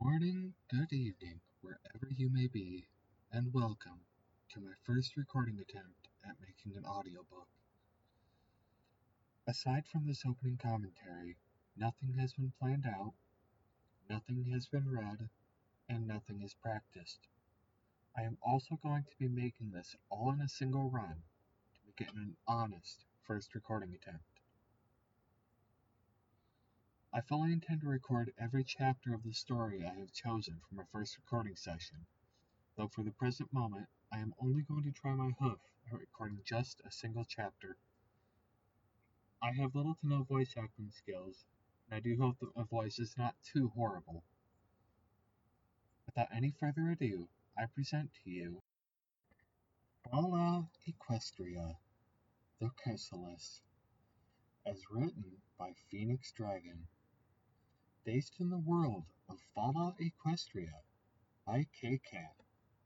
Morning, good evening, wherever you may be, and welcome to my first recording attempt at making an audiobook. Aside from this opening commentary, nothing has been planned out, nothing has been read, and nothing is practiced. I am also going to be making this all in a single run to make it an honest first recording attempt. I fully intend to record every chapter of the story I have chosen for my first recording session, though for the present moment I am only going to try my hoof at recording just a single chapter. I have little to no voice acting skills, and I do hope that my voice is not too horrible. Without any further ado, I present to you Fala Equestria, the Chrysalis, as written by Phoenix Dragon, based in the world of Fala Equestria by K-Cat.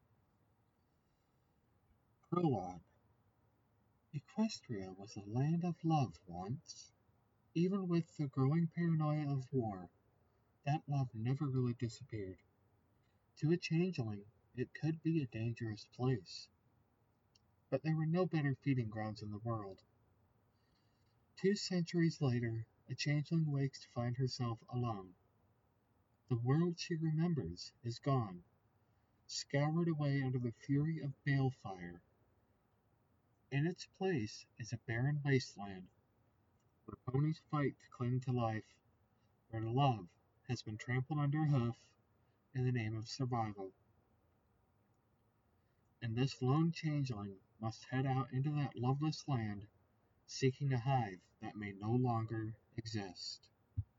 Prologue. Equestria was a land of love once. Even with the growing paranoia of war, that love never really disappeared. To a changeling, it could be a dangerous place. But there were no better feeding grounds in the world. 2 centuries later, a changeling wakes to find herself alone. The world she remembers is gone, scoured away under the fury of balefire. In its place is a barren wasteland, where ponies fight to cling to life, where love has been trampled underhoof in the name of survival. And this lone changeling must head out into that loveless land, seeking a hive that may no longer exist.